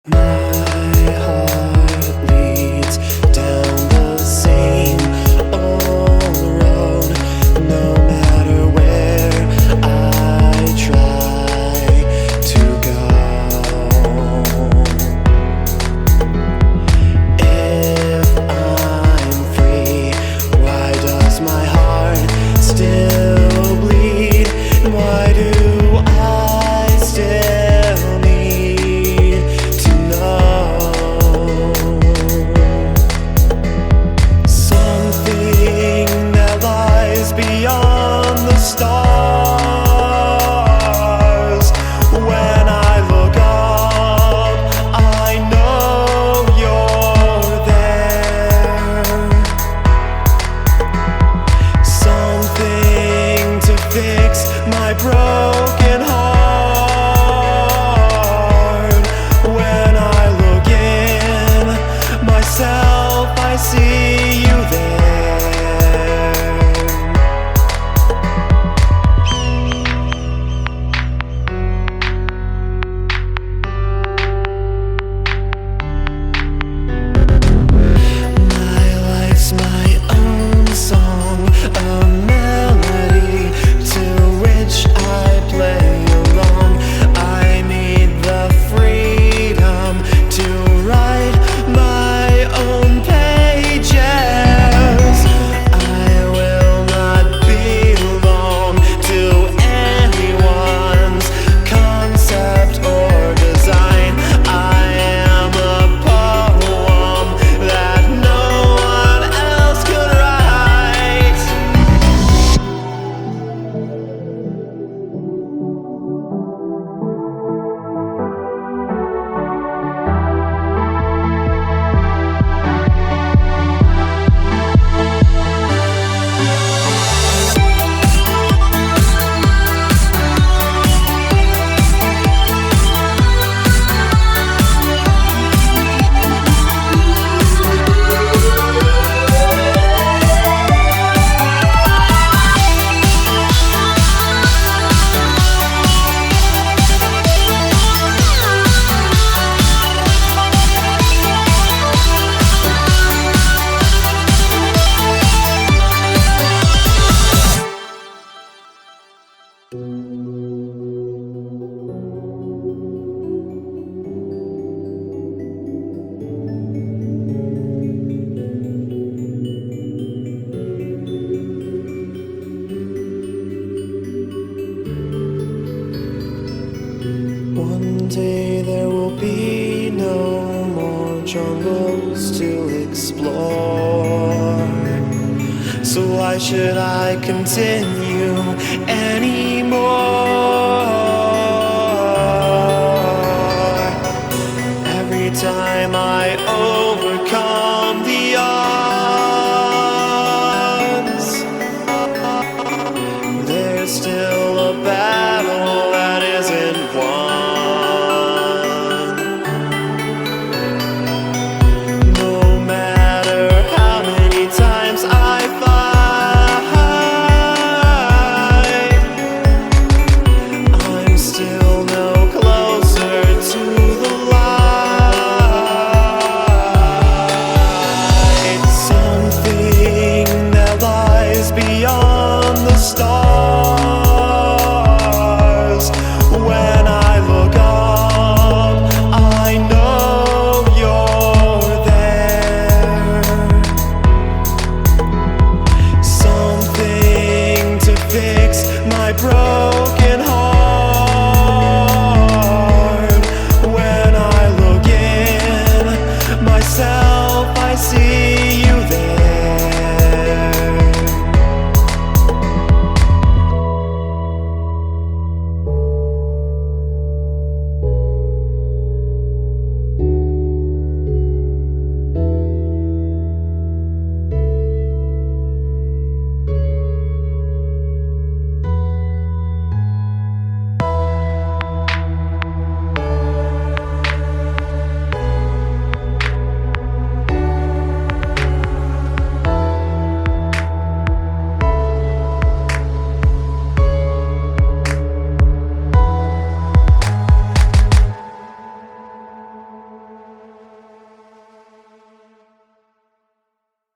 My heart leads down the same old road, no matter where I try to go. If I'm free, why does my heart still bleed? And why do I still need to know something that lies beyond the stars? When I look up, I know you're there. Something to fix my broken heart. When I look in myself, I see you there. My life's my own song, a melody to which I play along. I need the freedom to write my own pages. I will not belong to anyone's concept or design. I am a poem that no one else could write. One day there will be no more jungles to explore. So why should I continue anymore?